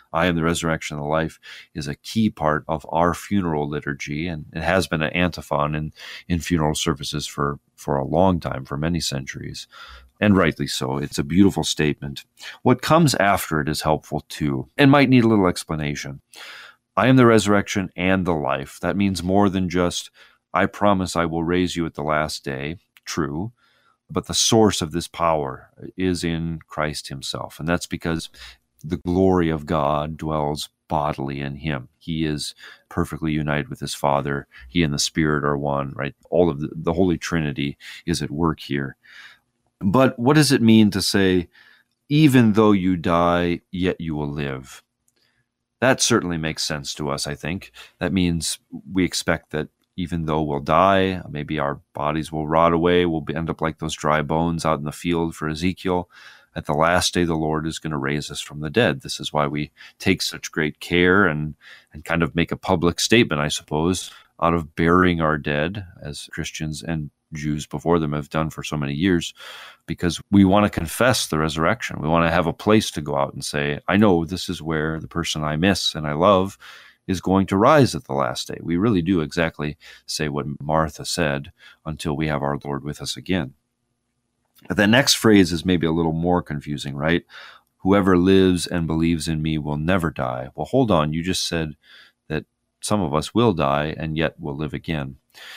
I am the resurrection and the life, is a key part of our funeral liturgy, and it has been an antiphon in funeral services for a long time, for many centuries, and rightly so. It's a beautiful statement. What comes after it is helpful too, and might need a little explanation. I am the resurrection and the life. That means more than just, I promise I will raise you at the last day. True. But the source of this power is in Christ himself. And that's because the glory of God dwells bodily in him. He is perfectly united with his Father. He and the Spirit are one, right? All of the Holy Trinity is at work here. But what does it mean to say, even though you die, yet you will live? That certainly makes sense to us, I think. That means we expect that even though we'll die, maybe our bodies will rot away, we'll end up like those dry bones out in the field for Ezekiel. At the last day, the Lord is going to raise us from the dead. This is why we take such great care and kind of make a public statement, I suppose, out of burying our dead, as Christians and Jews before them have done for so many years, because we want to confess the resurrection. We want to have a place to go out and say, I know this is where the person I miss and I love is going to rise at the last day. We really do exactly say what Martha said, until we have our Lord with us again. But the next phrase is maybe a little more confusing, right? Whoever lives and believes in me will never die. Well, hold on. You just said that some of us will die and yet will live again.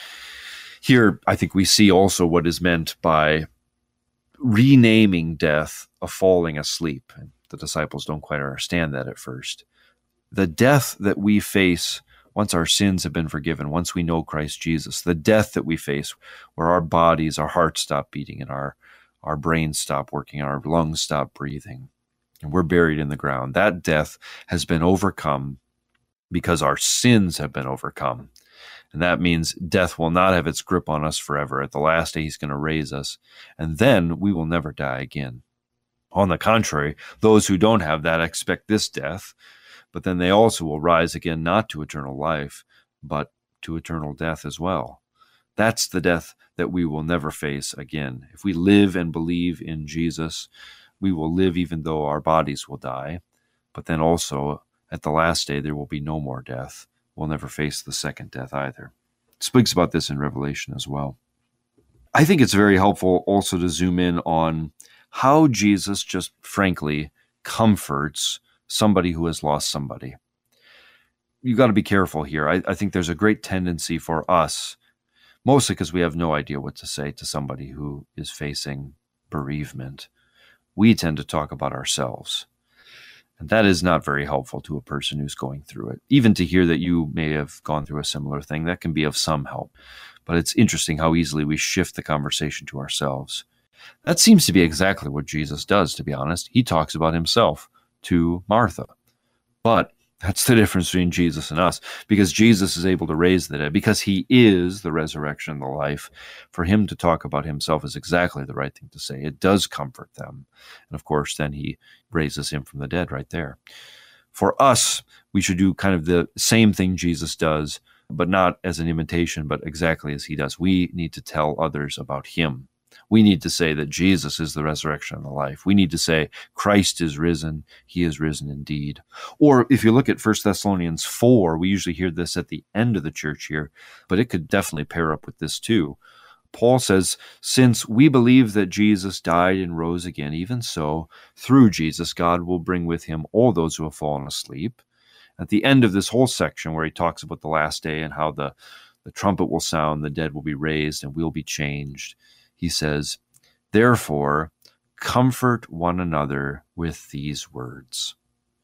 Here, I think we see also what is meant by renaming death a falling asleep. And the disciples don't quite understand that at first. The death that we face once our sins have been forgiven, once we know Christ Jesus, the death that we face where our bodies, our hearts stop beating and our brains stop working, our lungs stop breathing, and we're buried in the ground, that death has been overcome because our sins have been overcome. And that means death will not have its grip on us forever. At the last day, he's going to raise us, and then we will never die again. On the contrary, those who don't have that expect this death, but then they also will rise again, not to eternal life, but to eternal death as well. That's the death that we will never face again. If we live and believe in Jesus, we will live even though our bodies will die. But then also, at the last day, there will be no more death. We'll never face the second death either. It speaks about this in Revelation as well. I think it's very helpful also to zoom in on how Jesus just frankly comforts somebody who has lost somebody. You've got to be careful here. I think there's a great tendency for us, mostly because we have no idea what to say to somebody who is facing bereavement. We tend to talk about ourselves. And that is not very helpful to a person who's going through it. Even to hear that you may have gone through a similar thing, that can be of some help. But it's interesting how easily we shift the conversation to ourselves. That seems to be exactly what Jesus does, to be honest. He talks about himself to Martha. But that's the difference between Jesus and us, because Jesus is able to raise the dead, because he is the resurrection and the life. For him to talk about himself is exactly the right thing to say. It does comfort them. And of course, then he raises him from the dead right there. For us, we should do kind of the same thing Jesus does, but not as an imitation, but exactly as he does. We need to tell others about him. We need to say that Jesus is the resurrection and the life. We need to say Christ is risen. He is risen indeed. Or if you look at 1 Thessalonians 4, we usually hear this at the end of the church year, but it could definitely pair up with this too. Paul says, since we believe that Jesus died and rose again, even so, through Jesus, God will bring with him all those who have fallen asleep. At the end of this whole section where he talks about the last day and how the trumpet will sound, the dead will be raised, and we'll be changed, he says, therefore, comfort one another with these words.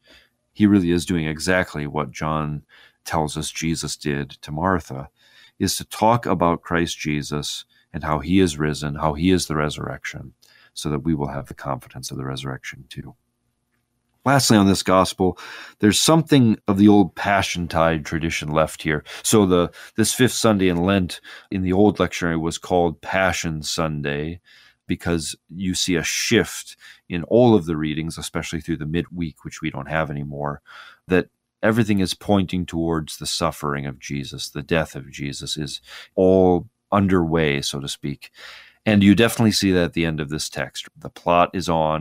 He really is doing exactly what John tells us Jesus did to Martha, is to talk about Christ Jesus and how he is risen, how he is the resurrection, so that we will have the confidence of the resurrection too. Lastly, on this gospel, there's something of the old Passiontide tradition left here. So this fifth Sunday in Lent in the old lectionary was called Passion Sunday, because you see a shift in all of the readings, especially through the midweek, which we don't have anymore, that everything is pointing towards the suffering of Jesus. The death of Jesus is all underway, so to speak. And you definitely see that at the end of this text. The plot is on,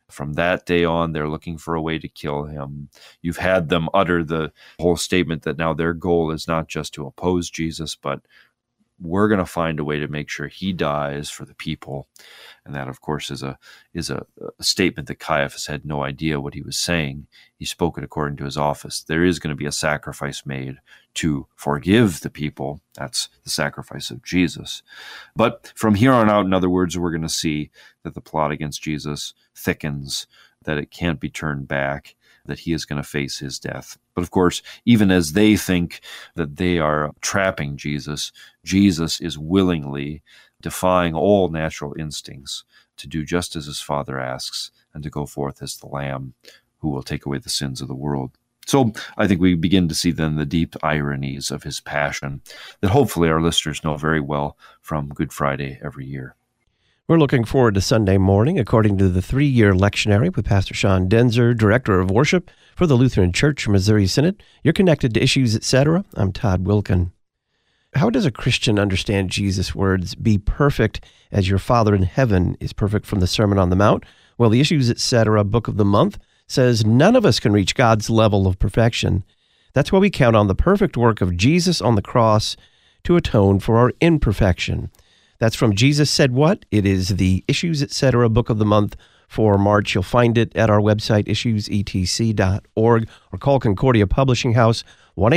From that day on, they're looking for a way to kill him. You've had them utter the whole statement that now their goal is not just to oppose Jesus, but we're going to find a way to make sure he dies for the people. And that, of course, is a statement that Caiaphas had no idea what he was saying. He spoke it according to his office. There is going to be a sacrifice made to forgive the people. That's the sacrifice of Jesus. But from here on out, in other words, we're going to see that the plot against Jesus thickens, that it can't be turned back, that he is going to face his death. But of course, even as they think that they are trapping Jesus, Jesus is willingly defying all natural instincts to do just as his Father asks and to go forth as the Lamb who will take away the sins of the world. So I think we begin to see then the deep ironies of his passion that hopefully our listeners know very well from Good Friday every year. We're looking forward to Sunday morning, according to the 3-year lectionary with Pastor Sean Denzer, Director of Worship for the Lutheran Church Missouri Synod. You're connected to Issues, Etc. I'm Todd Wilkin. How does a Christian understand Jesus' words, "Be perfect as your Father in heaven is perfect," from the Sermon on the Mount? Well, the Issues, Etc. book of the month says none of us can reach God's level of perfection. That's why we count on the perfect work of Jesus on the cross to atone for our imperfection. That's from Jesus Said What? It is the Issues, Etc. book of the month for March. You'll find it at our website, issuesetc.org, or call Concordia Publishing House,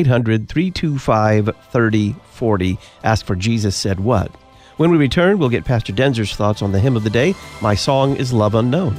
1-800-325-3040. Ask for Jesus Said What? When we return, we'll get Pastor Denzer's thoughts on the hymn of the day, My Song is Love Unknown.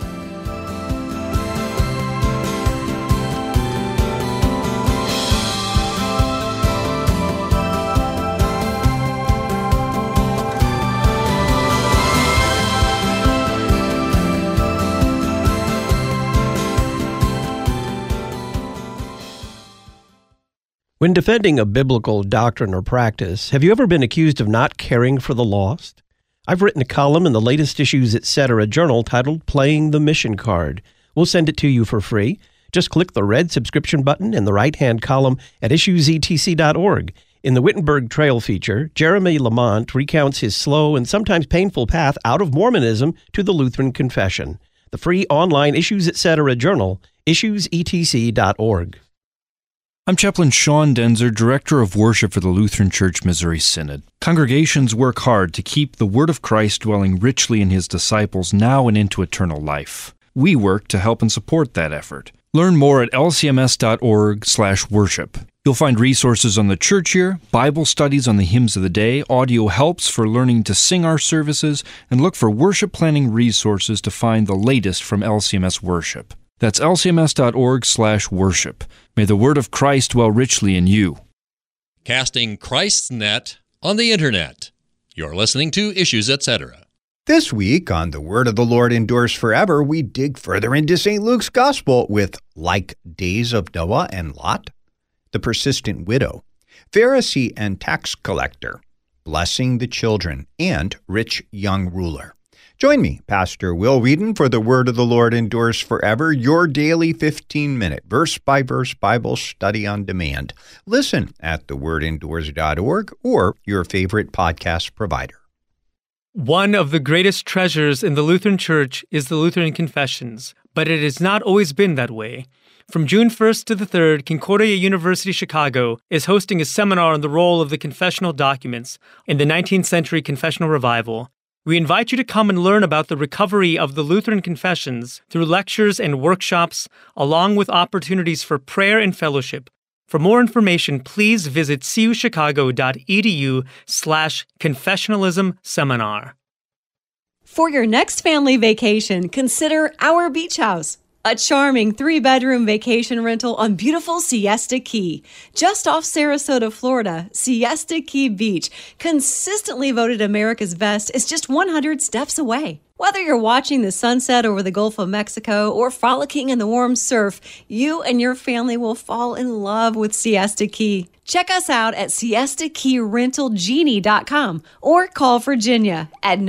When defending a biblical doctrine or practice, have you ever been accused of not caring for the lost? I've written a column in the latest Issues, Etc. journal titled Playing the Mission Card. We'll send it to you for free. Just click the red subscription button in the right-hand column at issuesetc.org. In the Wittenberg Trail feature, Jeremy Lamont recounts his slow and sometimes painful path out of Mormonism to the Lutheran Confession. The free online Issues, Etc. journal, issuesetc.org. I'm Chaplain Sean Denzer, Director of Worship for the Lutheran Church Missouri Synod. Congregations work hard to keep the Word of Christ dwelling richly in His disciples now and into eternal life. We work to help and support that effort. Learn more at lcms.org/worship. You'll find resources on the church year, Bible studies on the hymns of the day, audio helps for learning to sing our services, and look for worship planning resources to find the latest from LCMS worship. That's lcms.org/worship. May the word of Christ dwell richly in you. Casting Christ's net on the Internet. You're listening to Issues, Etc. This week on The Word of the Lord Endures Forever, we dig further into St. Luke's Gospel with Like Days of Noah and Lot, The Persistent Widow, Pharisee and Tax Collector, Blessing the Children, and Rich Young Ruler. Join me, Pastor Will Whedon, for The Word of the Lord Endures Forever, your daily 15-minute verse-by-verse Bible study on demand. Listen at thewordendures.org or your favorite podcast provider. One of the greatest treasures in the Lutheran Church is the Lutheran Confessions, but it has not always been that way. From June 1st to the 3rd, Concordia University Chicago is hosting a seminar on the role of the confessional documents in the 19th century confessional revival. We invite you to come and learn about the recovery of the Lutheran Confessions through lectures and workshops, along with opportunities for prayer and fellowship. For more information, please visit cuchicago.edu/confessionalism seminar. For your next family vacation, consider Our Beach House, a charming 3-bedroom vacation rental on beautiful Siesta Key. Just off Sarasota, Florida, Siesta Key Beach, consistently voted America's best, is just 100 steps away. Whether you're watching the sunset over the Gulf of Mexico or frolicking in the warm surf, you and your family will fall in love with Siesta Key. Check us out at siestakeyrentalgenie.com or call Virginia at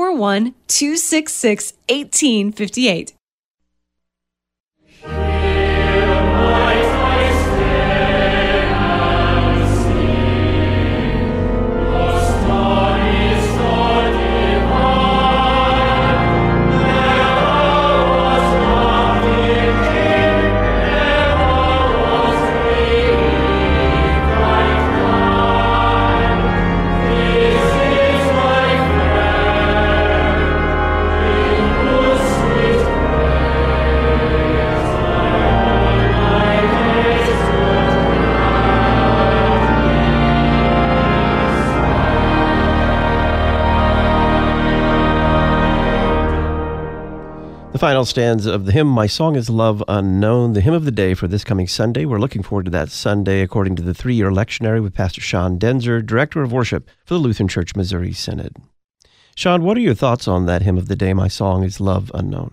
941-266-1858. final stanza of the hymn, My Song is Love Unknown, the hymn of the day for this coming Sunday. We're looking forward to that Sunday according to the 3-year lectionary with Pastor Sean Denzer, Director of Worship for the Lutheran Church Missouri Synod. Sean, what are your thoughts on that hymn of the day, My Song is Love Unknown?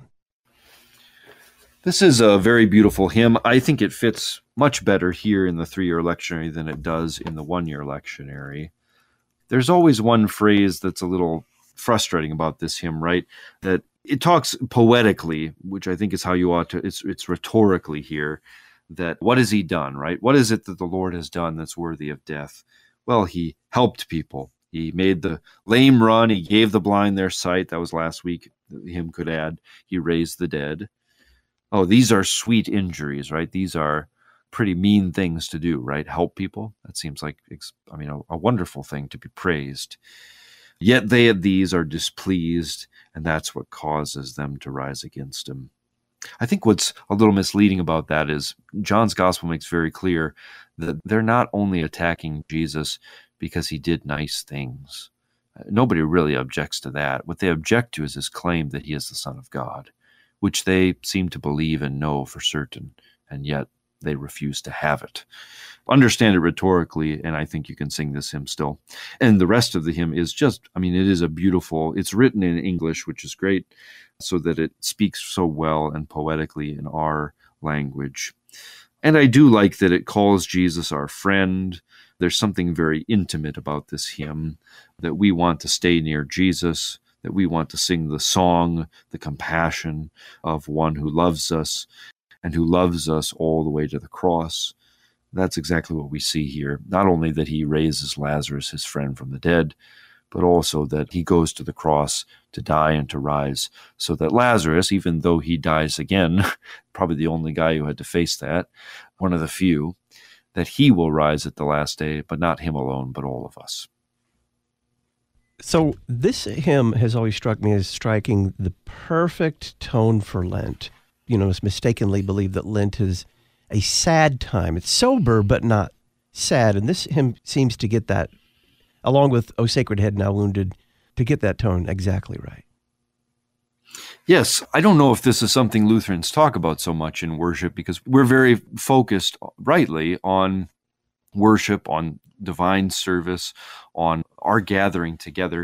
This is a very beautiful hymn. I think it fits much better here in the 3-year lectionary than it does in the 1-year lectionary. There's always one phrase that's a little frustrating about this hymn, right? That it talks poetically, which I think is how you ought to, it's rhetorically here, that what has he done, right? What is it that the Lord has done that's worthy of death? Well, he helped people. He made the lame run. He gave the blind their sight. That was last week. The hymn could add, he raised the dead. Oh, these are sweet injuries, right? These are pretty mean things to do, right? Help people. That seems like, a wonderful thing to be praised. Yet they at these are displeased, and that's what causes them to rise against him. I think what's a little misleading about that is John's gospel makes very clear that they're not only attacking Jesus because he did nice things. Nobody really objects to that. What they object to is his claim that he is the Son of God, which they seem to believe and know for certain, and yet they refuse to have it. Understand it rhetorically, and I think you can sing this hymn still. And the rest of the hymn is just, it is a beautiful, it's written in English, which is great, so that it speaks so well and poetically in our language. And I do like that it calls Jesus our friend. There's something very intimate about this hymn, that we want to stay near Jesus, that we want to sing the song, the compassion of one who loves us, and who loves us all the way to the cross. That's exactly what we see here. Not only that he raises Lazarus, his friend, from the dead, but also that he goes to the cross to die and to rise, so that Lazarus, even though he dies again, probably the only guy who had to face that, one of the few, that he will rise at the last day, but not him alone, but all of us. So this hymn has always struck me as striking the perfect tone for Lent. It's mistakenly believed that Lent is a sad time. It's sober, but not sad. And this hymn seems to get that, along with O Sacred Head Now Wounded, to get that tone exactly right. Yes, I don't know if this is something Lutherans talk about so much in worship, because we're very focused, rightly, on worship, on divine service, on our gathering together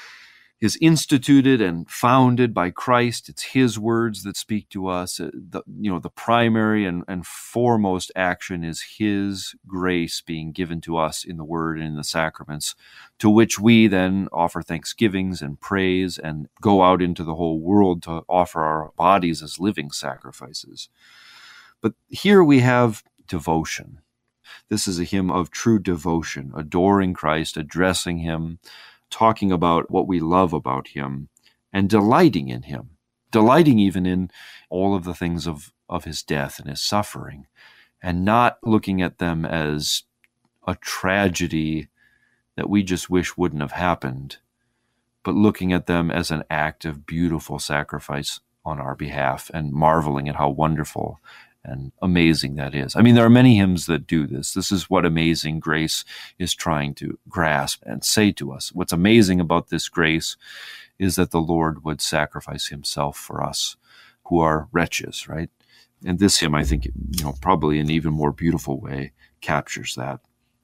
is instituted and founded by Christ. It's his words that speak to us. The primary and foremost action is his grace being given to us in the word and in the sacraments, to which we then offer thanksgivings and praise and go out into the whole world to offer our bodies as living sacrifices. But here we have devotion. This is a hymn of true devotion, adoring Christ, addressing him, talking about what we love about him, and delighting in him, delighting even in all of the things of his death and his suffering, and not looking at them as a tragedy that we just wish wouldn't have happened, but looking at them as an act of beautiful sacrifice on our behalf and marveling at how wonderful and amazing that is. There are many hymns that do this. This is what Amazing Grace is trying to grasp and say to us. What's amazing about this grace is that the Lord would sacrifice himself for us who are wretches, right? And this hymn, I think, probably in an even more beautiful way captures that.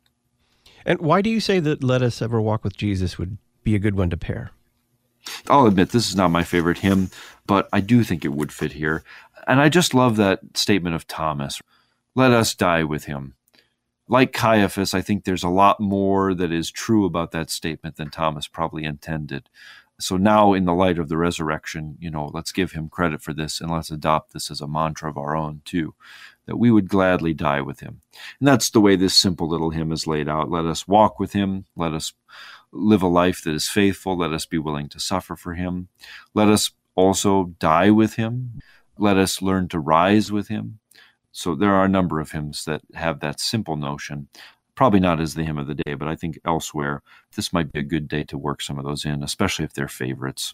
And why do you say that Let Us Ever Walk with Jesus would be a good one to pair? I'll admit this is not my favorite hymn, but I do think it would fit here. And I just love that statement of Thomas. Let us die with him. Like Caiaphas, I think there's a lot more that is true about that statement than Thomas probably intended. So now, in the light of the resurrection, let's give him credit for this, and let's adopt this as a mantra of our own too, that we would gladly die with him. And that's the way this simple little hymn is laid out. Let us walk with him. Let us live a life that is faithful. Let us be willing to suffer for him. Let us also die with him. Let us learn to rise with him. So there are a number of hymns that have that simple notion, probably not as the hymn of the day, but I think elsewhere, this might be a good day to work some of those in, especially if they're favorites.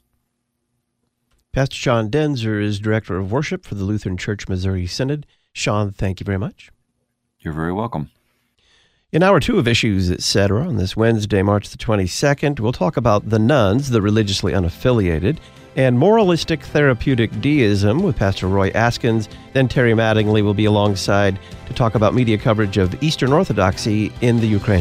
Pastor Sean Denzer is Director of Worship for the Lutheran Church Missouri Synod. Sean, thank you very much. You're very welcome. In Hour 2 of Issues, Etc., on this Wednesday, March the 22nd, we'll talk about the nuns, the religiously unaffiliated, and Moralistic Therapeutic Deism with Pastor Roy Askins. Then Terry Mattingly will be alongside to talk about media coverage of Eastern Orthodoxy in the Ukraine.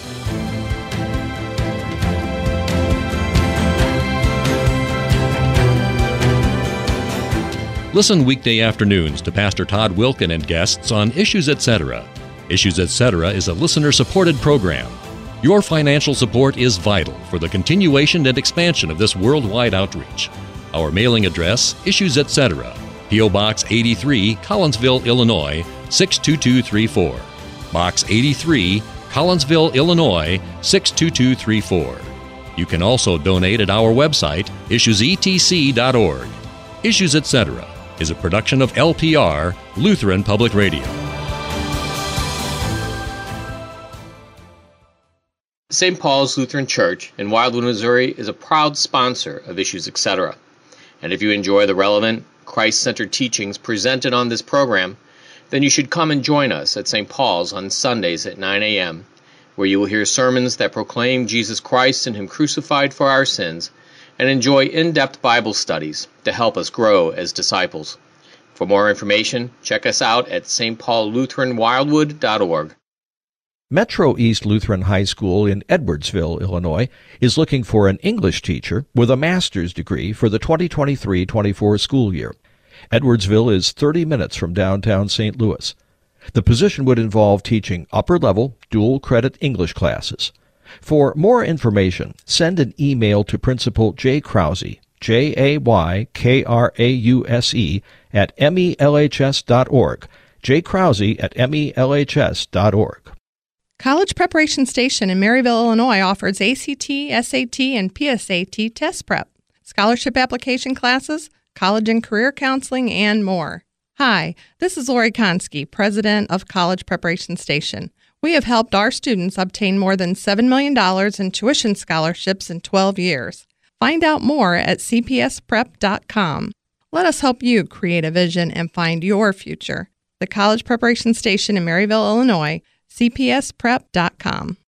Listen weekday afternoons to Pastor Todd Wilkin and guests on Issues Etc. Issues Etc. is a listener-supported program. Your financial support is vital for the continuation and expansion of this worldwide outreach. Our mailing address, Issues Etc., P.O. Box 83, Collinsville, Illinois, 62234. Box 83, Collinsville, Illinois, 62234. You can also donate at our website, issuesetc.org. Issues Etc. is a production of LPR, Lutheran Public Radio. St. Paul's Lutheran Church in Wildwood, Missouri is a proud sponsor of Issues Etc. And if you enjoy the relevant, Christ-centered teachings presented on this program, then you should come and join us at St. Paul's on Sundays at 9 a.m., where you will hear sermons that proclaim Jesus Christ and Him crucified for our sins, and enjoy in-depth Bible studies to help us grow as disciples. For more information, check us out at stpaullutheranwildwood.org. Metro East Lutheran High School in Edwardsville, Illinois, is looking for an English teacher with a master's degree for the 2023-24 school year. Edwardsville is 30 minutes from downtown St. Louis. The position would involve teaching upper-level, dual-credit English classes. For more information, send an email to Principal Jay Krause, Jaykrause, at melhs.org, jkrause at melhs.org. College Preparation Station in Maryville, Illinois offers ACT, SAT, and PSAT test prep, scholarship application classes, college and career counseling, and more. Hi, this is Lori Konski, president of College Preparation Station. We have helped our students obtain more than $7 million in tuition scholarships in 12 years. Find out more at cpsprep.com. Let us help you create a vision and find your future. The College Preparation Station in Maryville, Illinois, cpsprep.com.